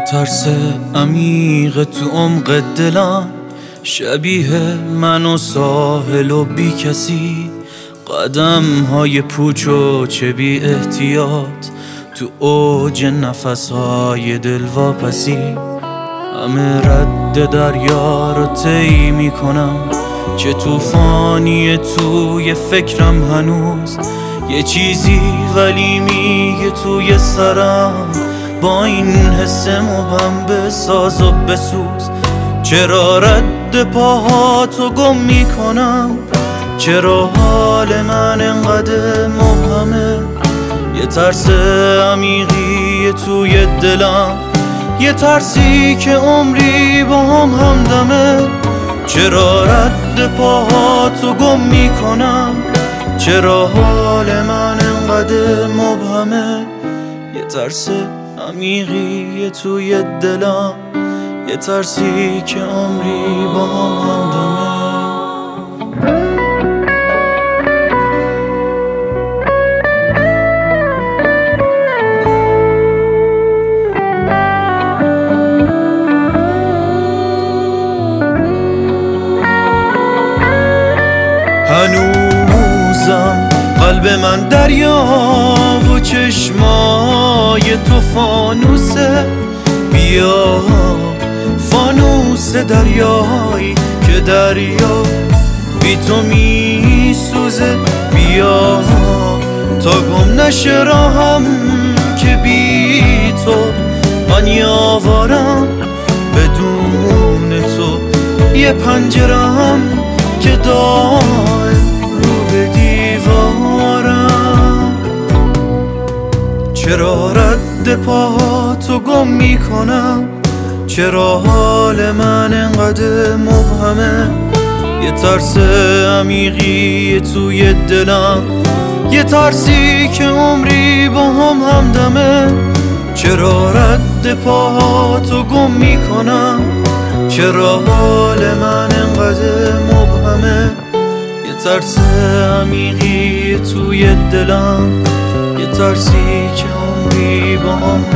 ترس عمیق تو عمق دلم، شبیه من و ساحل و بی کسی، قدم های پوچ و چه بی احتیاط تو اوج نفس های دلواپسی. همه رد دریا رو طی میکنم، چه طوفانی توی فکرم هنوز، یه چیزی ولی میگه توی سرم با این حس مبهم بساز و بسوز. چرا رد پاهاتو گم میکنم؟ چرا حال من انقدر مبهمه؟ یه ترس عمیقی توی دلم، یه ترسی که عمری با هم همدمه. چرا رد پاهاتو گم میکنم؟ چرا حال من انقدر مبهمه؟ یه ترس عمیقی توی دلم، یه ترسی که عمری با هم همدمه. هنوزم قلب من دریا و چشمای تو فانوسه. بیا فانوس دریایی که دریا بی تو می سوزه. بیا تا گم نشه راهم که بی تو من یاورم، بدون تو یه پنجرم که دائم رو به دیوارم. چرا رد پاهاتو گم میکنم؟ چرا حال من انقدر مبهمه؟ یه ترس عمیقی توی دلم، یه ترسی که عمری با هم همدمه. چرا رد پاهاتو گم میکنم؟ چرا حال من انقدر مبهمه؟ یه ترس عمیقی توی دلم، یه ترسی که عمری با هم